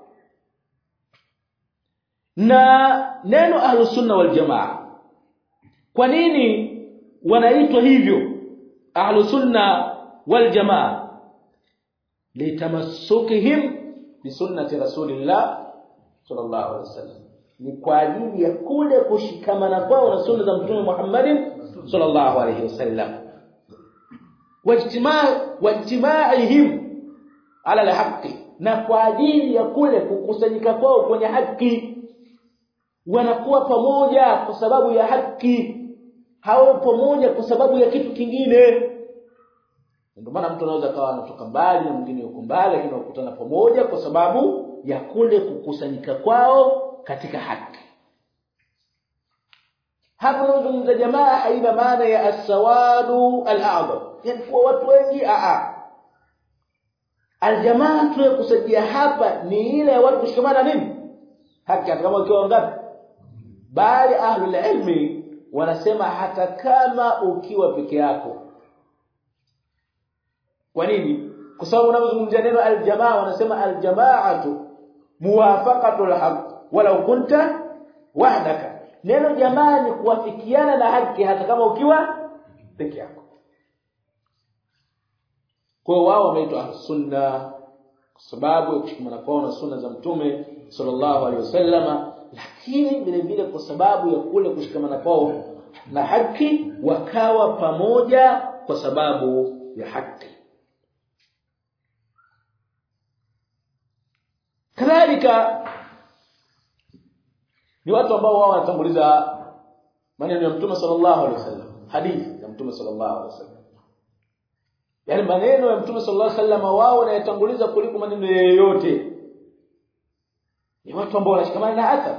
Na neno ahlus sunna wal jamaa, kwa nini wanaitwa hivyo ahlus sunna wal jamaa? Litamassukihim bi sunnati rasulillah sallallahu alaihi wasallam, ni kwa ajili ya kule kushikamana kwao na sunna za Mtume Muhammad sallallahu alaihi wasallam, wajtimaa wajtimaihim ala al-haqqi, na kwa ajili ya kule kukusanyika kwao kwenye haki. Wanakuwa pamoja kwa sababu ya haki, hao pamoja kwa sababu ya kitu kingine. Ndio maana mtu anaweza kawa anatoka mbali na mwingine yuko mbali, lakini wakutana pamoja kwa sababu ya kule kukusanyika kwao katika haki. Hapo tunazungumza jamaa haina maana ya as-sawadu al-a'zam, yani kwa watu wengi. a a Aljamaa tunayokusudia hapa ni ile watu kushikamana nini? Haki. Hata kama ukiwa ngapi, bali ahlul ilmi wanasema hata kama ukiwa peke yako. Kwa nini? Kwa sababu unapozungumzia neno aljamaa wanasema aljamaatu muwafaqatul haqq walau kunta wahdaka. Neno jamaa ni kuwafikiana na haki hata kama ukiwa peke yako. Kwa wao wameitwa sunna kwa sababu ya kushikamana kwao na sunna za Mtume sallallahu alaihi wasallam, lakini vile vile kwa sababu ya kule kushikamana kwao na haki, wakawa pamoja kwa sababu ya haki. Kadhalika ni watu ambao wao wanatanguliza maneno ya Mtume sallallahu alaihi wasallam, hadithi ya Mtume sallallahu alaihi wasallam. Yani maneno ya Mtume sallallahu alaihi wasallam wao wanayatanguliza kuliko maneno yoyote. Ni watu ambao wanashikamana na athar.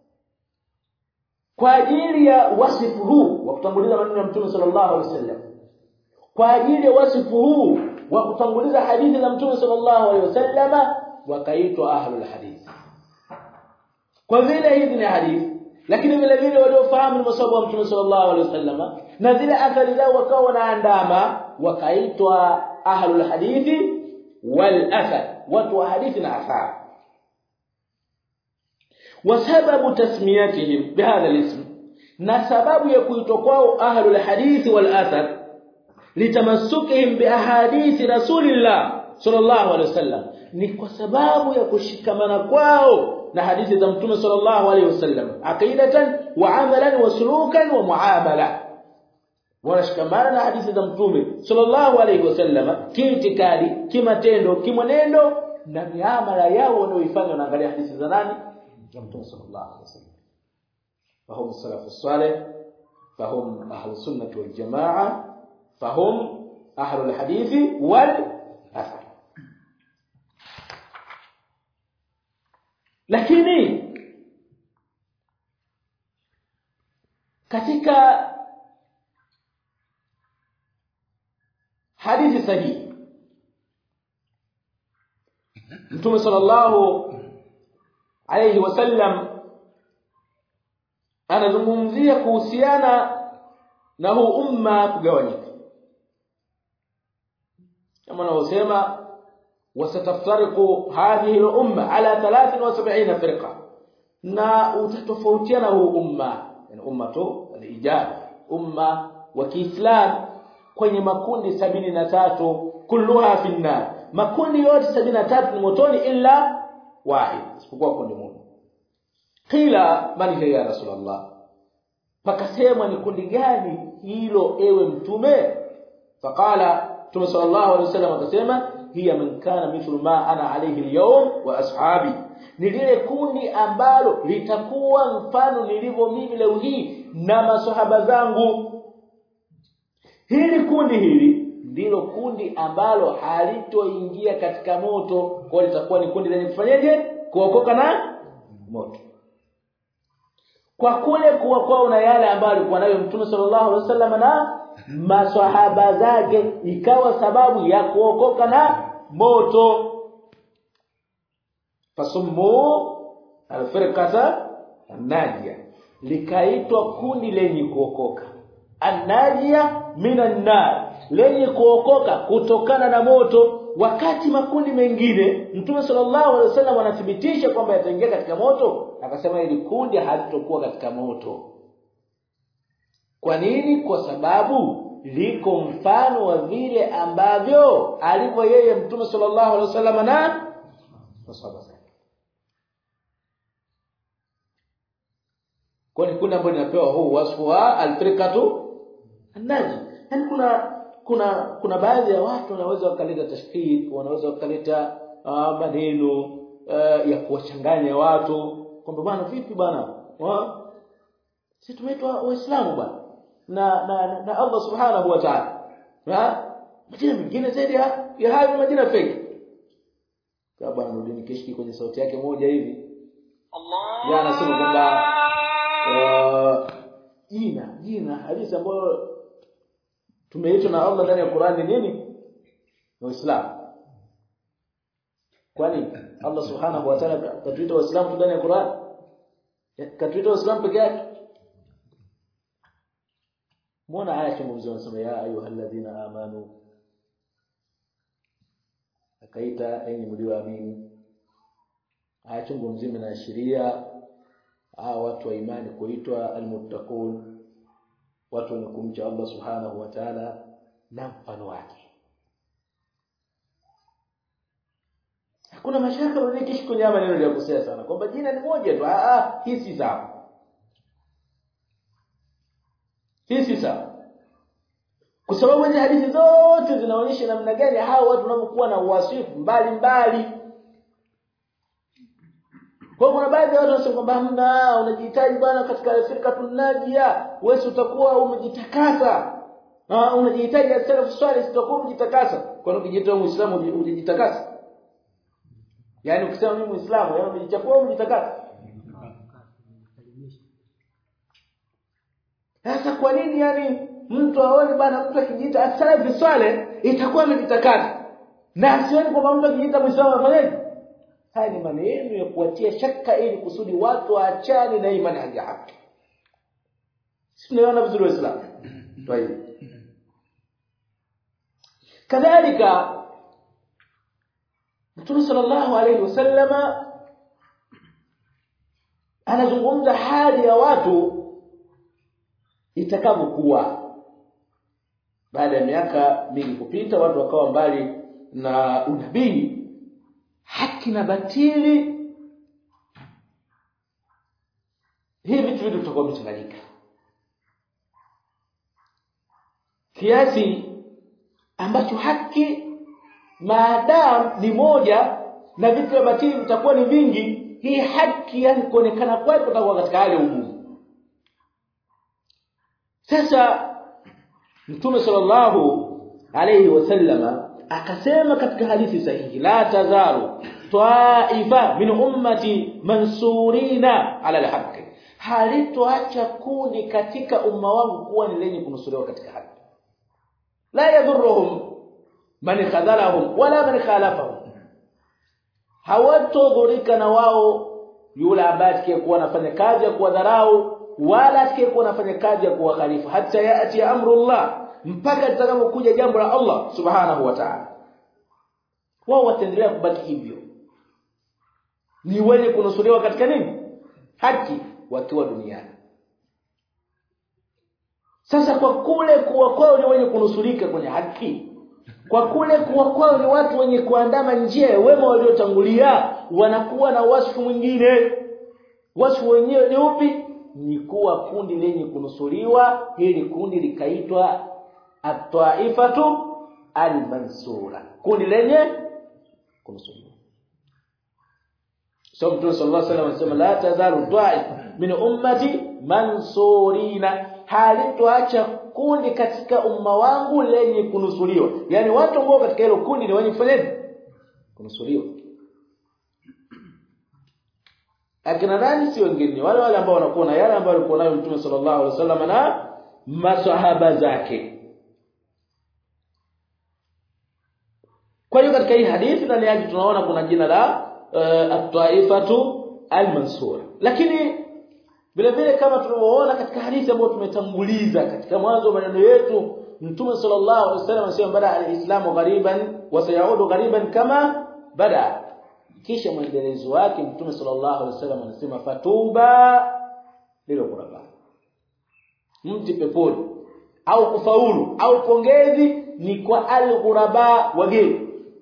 Kwa ajili ya wasifu huu wa kutanguliza maneno ya Mtume sallallahu alaihi wasallam, kwa ajili ya wasifu huu wa kutanguliza hadithi za Mtume sallallahu alaihi wasallam, wakaitwa ahlul hadith. Kwa vile hizi ni hadithi, lakini vile vile waliofahamu masahabu wa Mtume sallallahu alaihi wasallam na zile athari zao wakawa wanaandama, wakaitwa ahlul hadithi wal athar, watu wa hadithi na athar. Wasababu tasmiyatihim bihadha al-ism, na sababu ya kuitwa kwao ahlul hadithi wal athar, litamassukihim bi ahadithi rasulillah sallallahu alaihi wasallam, ni kwa sababu ya kushikamana kwao na hadithi za Mtume sallallahu alaihi wasallam, aqidatan wa amalan wa sulukan wa muamala. Wanashikamana na hadithi za Mtume sallallahu alaihi wasallam kiitikadi, kimatendo, kimwenendo na miamala yao wanaoifanya. Wanaangalia hadithi za nani? Za Mtume sallallahu alaihi wasallam. Fahum salafus salih, fahum ahlus sunnah wal jamaa, fahum ahlul hadithi wal athar. Lakini katika hadithi sahihi Mtume sallallahu alayhi wasallam anazungumzia kuhusiana na huu umma kugawanyika, kama anavyosema wasataftariqu hadhihi al-umma ala thalathini wa sab'ina firqa, na utatofautiana huu umma, yani umma tu al-ijaba, umma wa Kiislamu kwenye makundi sabini na tatu, kulluha fi an-nar, makundi yote sabini na tatu ni motoni illa wahid, isipokuwa kundi moja. Qila man hiya ya Rasulullah, pakasema ni kundi gani hilo ewe mtume? Faqala Mtume sallallahu alaihi wasallam akasema hiya man kana mithlu ma ana alayhi al-yawm wa ashabi, ni lile kundi ambalo litakuwa mfano nilivyo mimi leo hii na maswahaba zangu. Hili kundi hili ndilo kundi ambalo halitoingia katika moto, kwa litakuwa ni kundi lenye kufanyaje? Kuokoka na moto. Kwa kule kuwa kwao na yale ambayo alikuwa nayo Mtume sallallahu alaihi wasallam na maswahaba zake, ikawa sababu ya kuokoka na moto. Fasummu al-firqata an-najiyah, likaitwa kundi lenye kuokoka. An-najiyah minan nar, lenye kuokoka kutokana na moto. Wakati makundi mengine Mtume sallallahu alaihi wasallam anathibitisha kwamba yataingia katika moto, akasema hili kundi halitokuwa katika moto. Kwa nini? Kwa sababu liko mfano wa vile ambavyo alivyo yeye Mtume sallallahu alaihi wasallam na masahaba zake. Kwa nini kuna mbona napewa huu wasfu wa al-firqatu an-najiyah? Yani kuna kuna kuna baadhi ya watu wanaweza wakaleta tashkik, wanaweza wakaleta uh, maneno uh, ya kuwachanganya watu kwamba bwana vipi bwana, sisi tumeitwa waislamu bwana na, na na Allah subhanahu wa ta'ala, ha majina mengine zaidi ya, ya hayo majina fake. Kwa bwana Nurdin Kishki kwenye sauti yake moja hivi Allah ya anasema kwamba uh, jina jina hadithi ambayo tumeitwa na Allah ndani ya Qur'ani nini? Uislamu. Kwani Allah subhanahu wa ta'ala katuita waislamu ndani ya Qur'an? Katuita waislamu peke yake? Mbona aya chunguzi wanasema ya ayyuhalladhina amanu, akaita enyi mlioamini. Aya chungu mzima na sheria hao watu wa imani kuitwa almuttaqun, watu wenye kumcha Allah subhanahu wa ta'ala na mfano wake. Hakuna mashaka wale kishi kwenye maneno ya kusema sana kwamba jina ni moja tu. Ah ah, hii si sawa. Hii si sawa. Kwa sababu hizo hadithi zote zinaonyesha namna gani hao watu wanapokuwa na uwasifu mbali mbali. Kwa kuna baadhi ya watu wanasema kwamba hamna, unajihitaji bwana katika firqatun najiyah, wewe utakuwa umejitakasa. Ah, unajihitaji asalafu swali utakuwa umejitakasa. Kwa nini ukijiita Muislamu ujitakasa? Yaani ukisema mimi Muislamu, yaani umejichafua umejitakasa. Sasa kwa nini yani mtu aone bwana mtu akijiita asalafu swali itakuwa amejitakasa? Na sioni kwamba mtu akijiita Muislamu afanyaje? Haya ni maneno ya kuwatia shaka ili kusudi watu waachane na imani ya haki. Sisi tunaona vizuri Waislamu. Tayeb. Kadhalika Mtume sallallahu alayhi wasallam anazungumza hali ya watu itakavyokuwa baada ya miaka mingi kupita, watu wakawa mbali na unabii, haki na batili, hivi vitu vitu vitakuwa mchanganyika kiasi ambacho haki maadamu ni moja na vitu vya batili vitakuwa ni vingi, hii haki yani kuonekana kwake kutakuwa katika hali ya ugumu. Sasa Mtume sallallahu alayhi wasallam akasema katika hadithi sahihi, la tazaru taifa min ummati mansurina ala alhaq, halitoacha kundi katika umma wangu kuwa ni lenye kunusuriwa katika haki. La yadhurruhum man khadalahum wala man khalafahum. Hawatodhurika na wao yule ambaye atakayekuwa anafanya kazi ya kuwadharau wala atakayekuwa anafanya kazi ya kuwakhalifu hata yaati amrullah, mpaka litakapokuja jambo la Allah subhanahu wa ta'ala. Wao wataendelea kubaki hivyo, ni wenye kunusuriwa katika nini? Haki, wakiwa duniani. Sasa kwa kule kuwa kwao ni wenye kunusurika kwenye haki, kwa kule kuwa kwao ni watu wenye kuandama njia wema waliotangulia, wanakuwa na wasifu mwingine. Wasifu wenyewe ni upi? Ni kuwa kundi lenye kunusuriwa. Hili kundi likaitwa at-taifatu al-mansura, kundi lenye kunusuriwa. So Mtume sallallahu alaihi wasallam anasema la tazalu ta'ifa min ummati mansurina, halitoacha kundi katika umma wangu lenye kunusuriwa. Yani watu ambao katika hilo kundi ni wenye kufanyaje? Kunusuriwa. Akina nani? Si wengine, wale wale ambao wanakuwa na yale ambayo alikuwa nayo Mtume sallallahu alaihi wasallam na maswahaba zake. Kwa hiyo katika hii hadithi ndani yake tunaona kuna jina la uh, at-taifatu al-mansura. Lakini vile vile kama tunavyoona katika hadithi ambayo tumetanguliza katika mwanzo wa maneno yetu, Mtume sallallahu alaihi wasallam anasema bada al-islamu ghariban wa sayaudu ghariban kama bada. Kisha mwendelezo wake Mtume sallallahu alaihi wasallam anasema fatuba lilo kuraba, mti peponi au kufaulu au pongezi ni kwa al-ghuraba, wageni.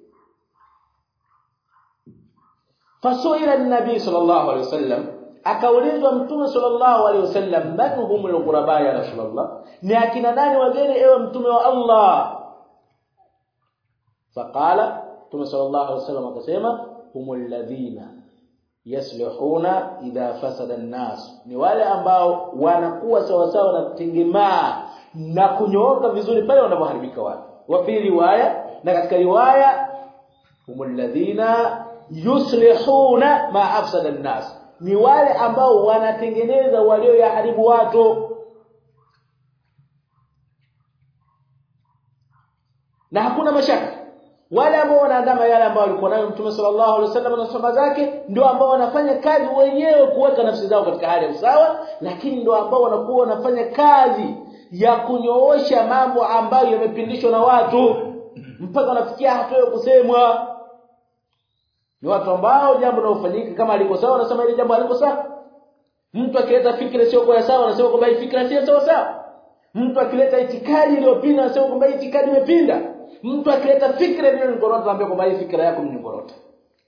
Fasuila an-nabi sallallahu alaihi wasallam, akaulizwa Mtume sallallahu alaihi wasallam, man humul ghuraba ya Rasulullah, ni akina nani wageni ewe Mtume wa Allah? Faqala, Mtume sallallahu alaihi wasallam akasema humul ladhina yaslihuna idha fasada an-nas, ni wale ambao wanakuwa sawa sawa na kutengemaa na kunyooka vizuri pale wanapoharibika watu. Wa fi riwaya, na katika riwaya humul ladhina yuslihuna ma afsada an-nas, ni wale ambao wanatengeneza walio yaharibu watu. Na hakuna mashaka wale ambao wanaandama yale ambao walikuwa nayo Mtume sallallahu alaihi wasallam na sahaba zake ndio ambao wanafanya kazi wenyewe kuweka nafsi zao katika hali ya usawa, lakini ndio ambao wanakuwa wanafanya kazi ya kunyoosha mambo ambayo yamepindishwa na watu mpaka wanafikia hatua ya kusemwa. Ni watu ambao jambo linalofanyika kama aliko sawa wanasema ile jambo aliko sawa. Mtu akileta fikra sio kwa sawa anasema kwamba hii fikra sio sawa sawa. Mtu akileta itikadi iliyopinda anasema kwamba hii itikadi imepinda. Mtu akileta fikra ile ngorota anambia kwamba hii fikra yako ni ngorota.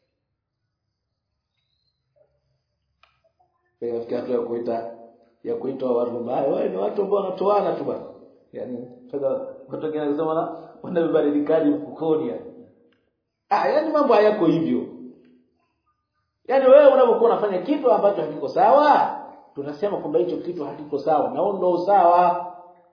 Kwa fikra tu ya kuita ya kuitwa watu mbaya, wao ni watu ambao wanatoana tu bwana. Yaani sasa watu wengine wanasema na wanabadilikaji mfukoni yani. Ah, yani mambo hayako hivyo. Yaani wewe unapokuwa unafanya kitu ambacho hakiko sawa, tunasema kwamba hicho kitu hakiko sawa na ndio sawa.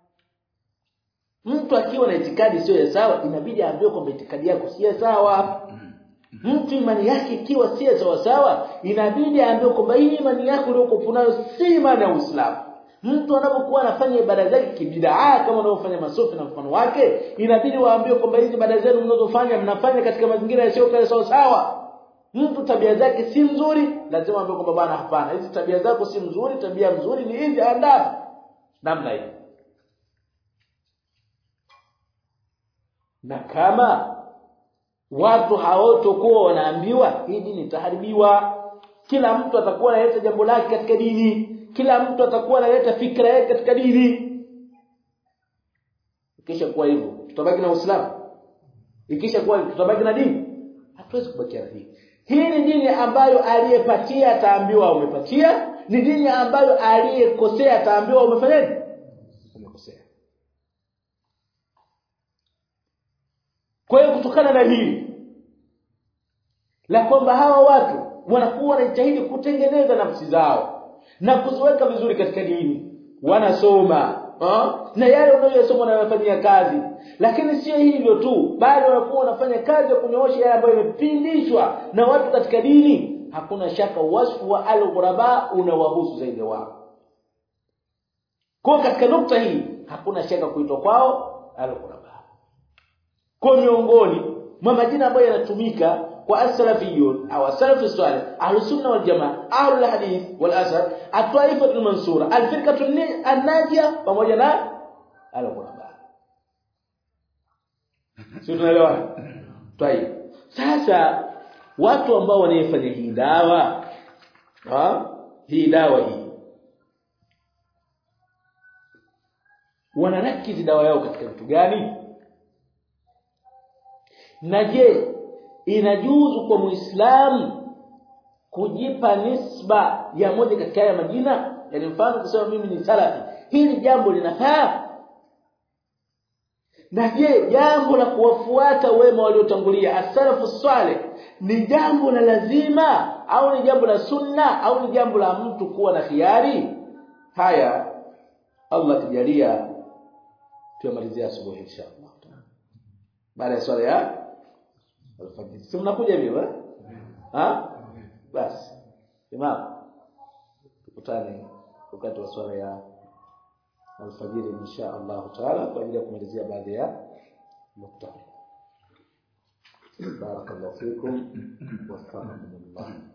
Mtu akiwa na itikadi sio ya sawa, inabidi aambiwe kwamba itikadi yako si ya sawa. Mtu imani yake ikiwa si sawa sawa, inabidi aambiwe kwamba hii imani yako uliyokuwa nayo si imani ya Uislamu. Mtu anapokuwa anafanya ibada zake kibidaa kama wanaofanya masufi na mfano wake, inabidi waambiwe kwamba hizi ibada zenu mnazofanya mnafanya katika mazingira yasiyo sawa sawa. Mtu tabia zake si nzuri, lazima aambiwe kwamba bwana hapana, hizi tabia zako si nzuri, tabia nzuri ni hizi, adabu namna hiyo. Na kama watu hawatokuwa wanaambiwa, hii dini itaharibiwa. Kila mtu atakuwa analeta jambo lake katika dini, kila mtu atakuwa analeta fikra yake katika dini. Ikisha kuwa hivyo, tutabaki na Uislamu? Ikisha kuwa tutabaki na dini? Hatuwezi kubaki na dini. Hii ni dini ambayo aliyepatia ataambiwa umepatia, ni dini ambayo aliyekosea ataambiwa umefanyaje? Umekosea. Kwa hiyo kutokana na hili la kwamba hawa watu wanakuwa wanajitahidi kutengeneza nafsi zao na kuziweka vizuri katika dini, wanasoma ha? na yale wanayosoma wanayofanyia kazi, lakini sio hivyo tu, bali wanakuwa wanafanya kazi ya kunyoosha yale ambayo yamepindishwa na watu katika dini. Hakuna shaka wasfu wa al-ghuraba unawahusu zaidi wao. Kwa katika nukta hii hakuna shaka kuitwa kwao al-quraba. Kwa miongoni mwa majina ambayo yanatumika kwa as-salafiyun au as-salafu salih, ahlus sunna wal jamaa, ahlul hadith wal athar, at-ta'ifatul mansura, al-firqatul an-najia pamoja na al-quraba. Sio tunaelewa? Tayeb. Sasa watu ambao wanayefanya hii dawa, ha? Hii dawa hii wanarakizi dawa yao katika vitu gani? Na je, inajuzu kwa Muislamu kujipa nisba ya moja katika haya majina? Yaani mfano kusema mimi ni salafi, hili jambo linafaa? Na je, jambo la kuwafuata wema waliotangulia as-salafu salih ni jambo la lazima au ni jambo la sunna au ni jambo la mtu kuwa na khiari? Haya Allah tujalia tuyamalizia asubuhi inshallah. Baada ya swala ya alfajiri. Si mnakuja hivi eh? Ha? Basi. Imam. Tukutane wakati wa swala ya alfajiri inshallah taala kwa ajili ya kumalizia baadhi ya nukta. Barakallahu fikum wa waffaqakumullah.